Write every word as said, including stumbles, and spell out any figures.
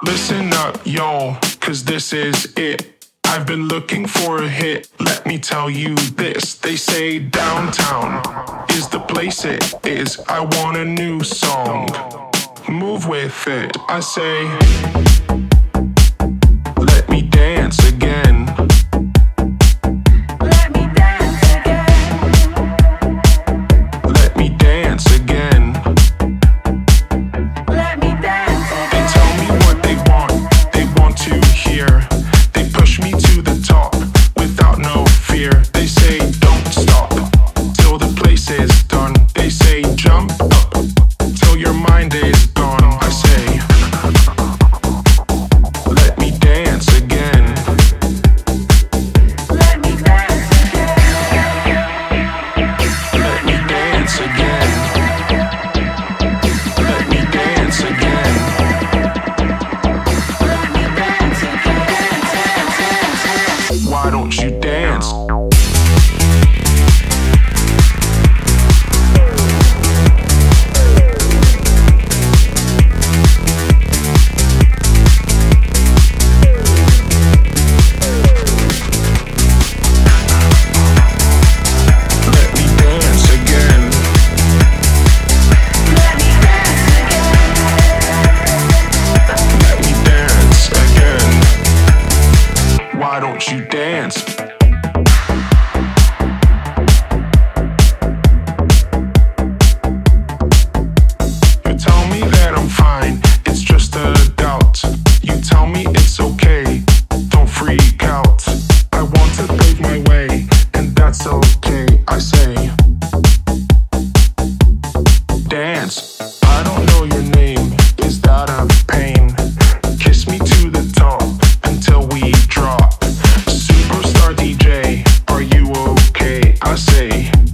Listen up, y'all, cause this is it. I've been looking for a hit, let me tell you this. They say downtown is the place it is. I want a new song, move with it. I say, let me dance again. Let me dance again. Let me dance again. Let me dance again. They tell me what they want, they want to hear. They push me to the top without no fear. They say don't stop till the place is done. They say jump up till your mind is gone. I say, let me dance again. Let me dance again. Let me dance again. Let me dance again. Let me dance again. Dance, dance, dance. Why don't you dance? Let me dance again. Let me dance again. Let me dance again. Why don't you dance? You tell me that I'm fine, it's just a doubt. You tell me it's okay, don't freak out. I want to pave my way, and that's okay. I say, dance. I don't know your name, is that a pain? Kiss me to the top until we drop. Superstar D J, are you okay? I say,